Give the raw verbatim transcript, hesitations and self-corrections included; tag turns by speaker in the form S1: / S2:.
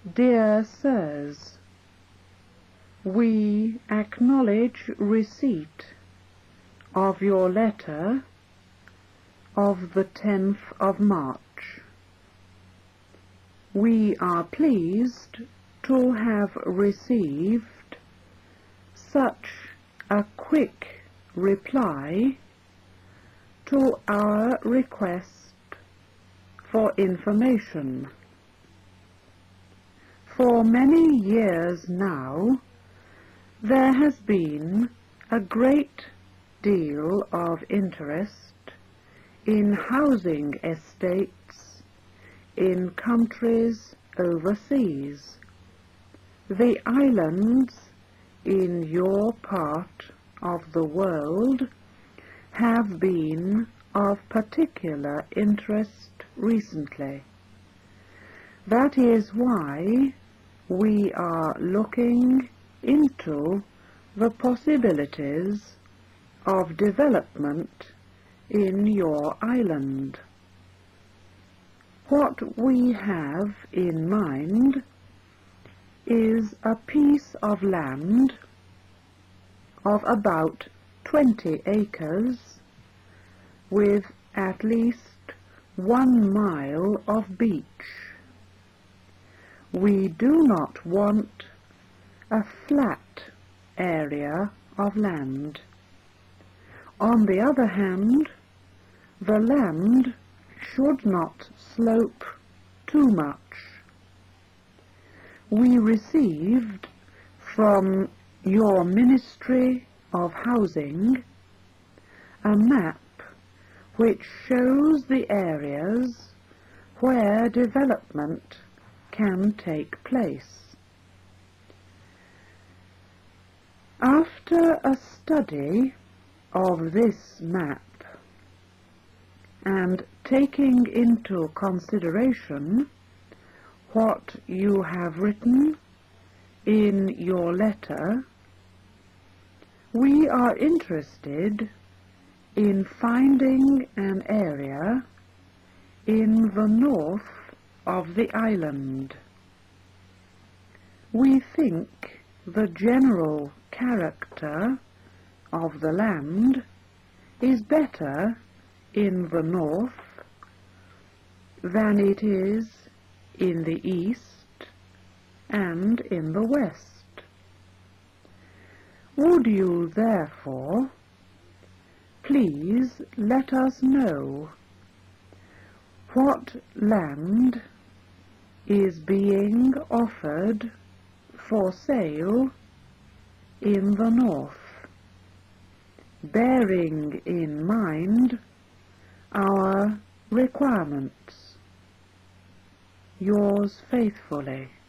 S1: Dear Sirs, we acknowledge receipt of your letter of the tenth of March. We are pleased to have received such a quick reply to our request for information. For many years now, there has been a great deal of interest in housing estates in countries overseas. The islands in your part of the world have been of particular interest recently. That is why we are looking into the possibilities of development in your island. What we have in mind is a piece of land of about twenty acres with at least one mile of beach. We do not want a flat area of land. On the other hand, the land should not slope too much. We received from your Ministry of Housing a map which shows the areas where development can take place. After a study of this map and taking into consideration what you have written in your letter, we are interested in finding an area in the north of the island. We think the general character of the land is better in the north than it is in the east and in the west. Would you therefore please let us know what land is being offered for sale in the north, bearing in mind our requirements. Yours faithfully,